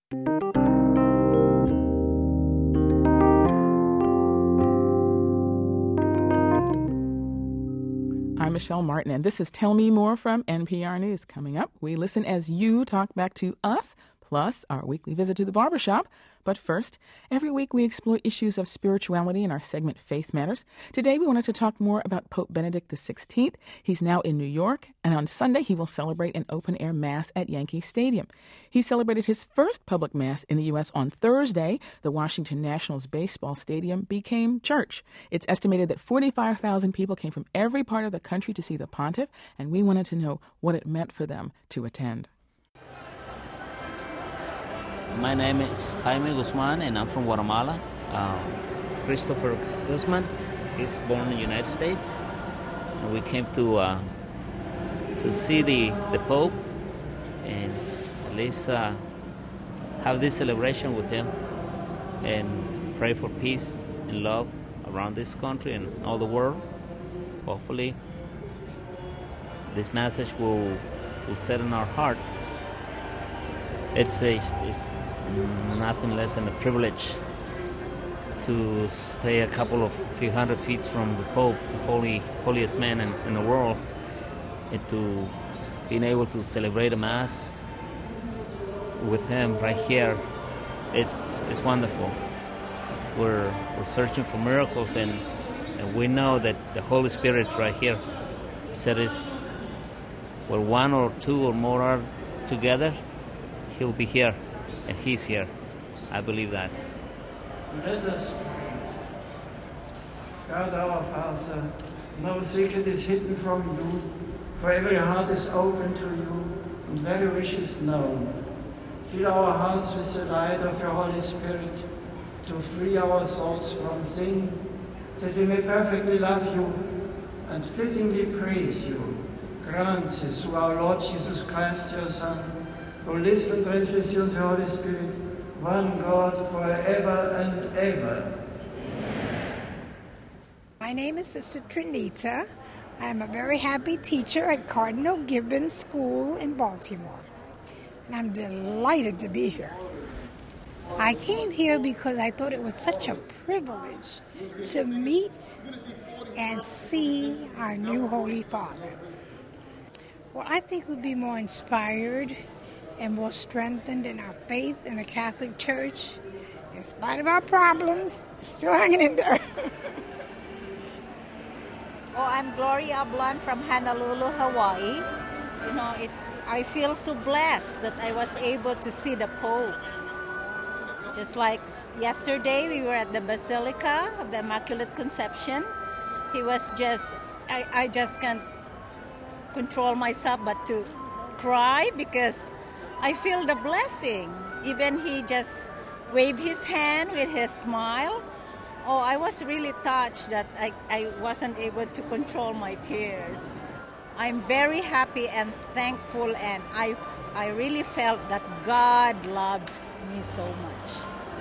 I'm Michelle Martin, and this is Tell Me More from NPR News. Coming up, we listen as you talk back to us, plus our weekly visit to the barbershop. But first, every week we explore issues of spirituality in our segment Faith Matters. Today we wanted to talk more about Pope Benedict XVI. He's now in New York, and on Sunday he will celebrate an open-air Mass at Yankee Stadium. He celebrated his first public Mass in the U.S. on Thursday. The Washington Nationals baseball stadium became church. It's estimated that 45,000 people came from every part of the country to see the pontiff, and we wanted to know what it meant for them to attend. My name is Jaime Guzman, and I'm from Guatemala. Christopher Guzman, he's born in the United States. And we came to see the Pope and at least have this celebration with him and pray for peace and love around this country and all the world. Hopefully, this message will set in our heart. It's nothing less than a privilege to stay a few hundred feet from the Pope, the holiest man in the world, and to being able to celebrate a Mass with him right here. It's wonderful. We're searching for miracles, and we know that the Holy Spirit right here said is where one or two or more are together, He'll be here, and He's here. I believe that. Let us pray. God our Father, no secret is hidden from you, for every heart is open to you, and very wish is known. Fill our hearts with the light of your Holy Spirit, to free our thoughts from sin, that we may perfectly love you and fittingly praise you. Grant this through our Lord Jesus Christ, your Son, who lives and reigns with you in the Holy Spirit, one God, forever and ever. My name is Sister Trinita. I'm a very happy teacher at Cardinal Gibbons School in Baltimore. And I'm delighted to be here. I came here because I thought it was such a privilege to meet and see our new Holy Father. Well, I think we'd be more inspired and more strengthened in our faith in the Catholic Church. In spite of our problems, we're still hanging in there. I'm Gloria Blunt from Honolulu, Hawaii. You know, I feel so blessed that I was able to see the Pope. Just like yesterday, we were at the Basilica of the Immaculate Conception. He was I just can't control myself but to cry because I feel the blessing. Even he just waved his hand with his smile. Oh, I was really touched that I wasn't able to control my tears. I'm very happy and thankful, and I really felt that God loves me so much.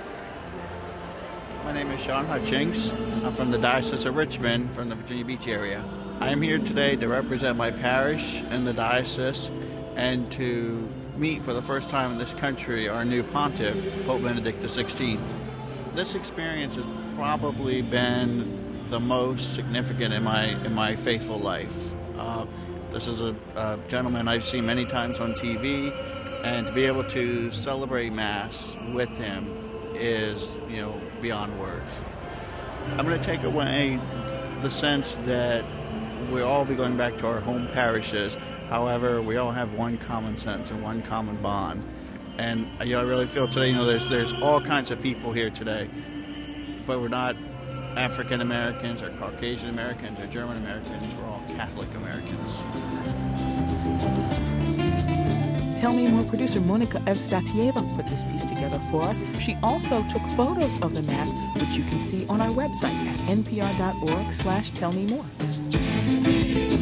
My name is Sean Hutchings. I'm from the Diocese of Richmond, from the Virginia Beach area. I am here today to represent my parish in the diocese and to meet for the first time in this country our new pontiff, Pope Benedict XVI. This experience has probably been the most significant in my faithful life. This is a gentleman I've seen many times on TV, and to be able to celebrate Mass with him is, beyond words. I'm going to take away the sense that we'll all be going back to our home parishes. However, we all have one common sense and one common bond. And I really feel today, there's all kinds of people here today, but we're not African Americans or Caucasian Americans or German Americans. We're all Catholic Americans. Tell Me More producer Monica Evstatieva put this piece together for us. She also took photos of the Mass, which you can see on our website at npr.org/tellmemore.